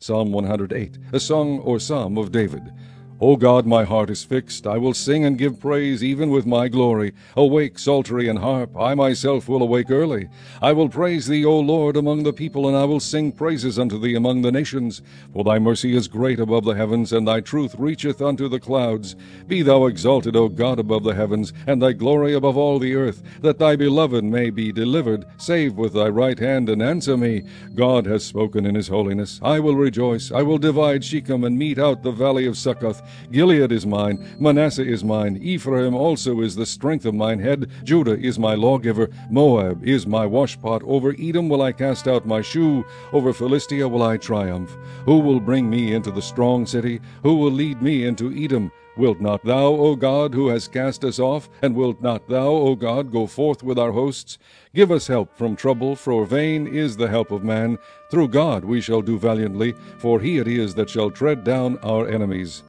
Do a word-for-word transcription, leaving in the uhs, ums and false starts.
Psalm one hundred eight, a song or psalm of David. O God, my heart is fixed. I will sing and give praise even with my glory. Awake, psaltery and harp. I myself will awake early. I will praise thee, O Lord, among the people, and I will sing praises unto thee among the nations. For thy mercy is great above the heavens, and thy truth reacheth unto the clouds. Be thou exalted, O God, above the heavens, and thy glory above all the earth, that thy beloved may be delivered. Save with thy right hand, and answer me. God has spoken in his holiness. I will rejoice. I will divide Shechem, and mete out the valley of Succoth. Gilead is mine, Manasseh is mine, Ephraim also is the strength of mine head, Judah is my lawgiver, Moab is my washpot, over Edom will I cast out my shoe, over Philistia will I triumph. Who will bring me into the strong city? Who will lead me into Edom? Wilt not thou, O God, who hast cast us off, and wilt not thou, O God, go forth with our hosts? Give us help from trouble, for vain is the help of man. Through God we shall do valiantly, for he it is that shall tread down our enemies.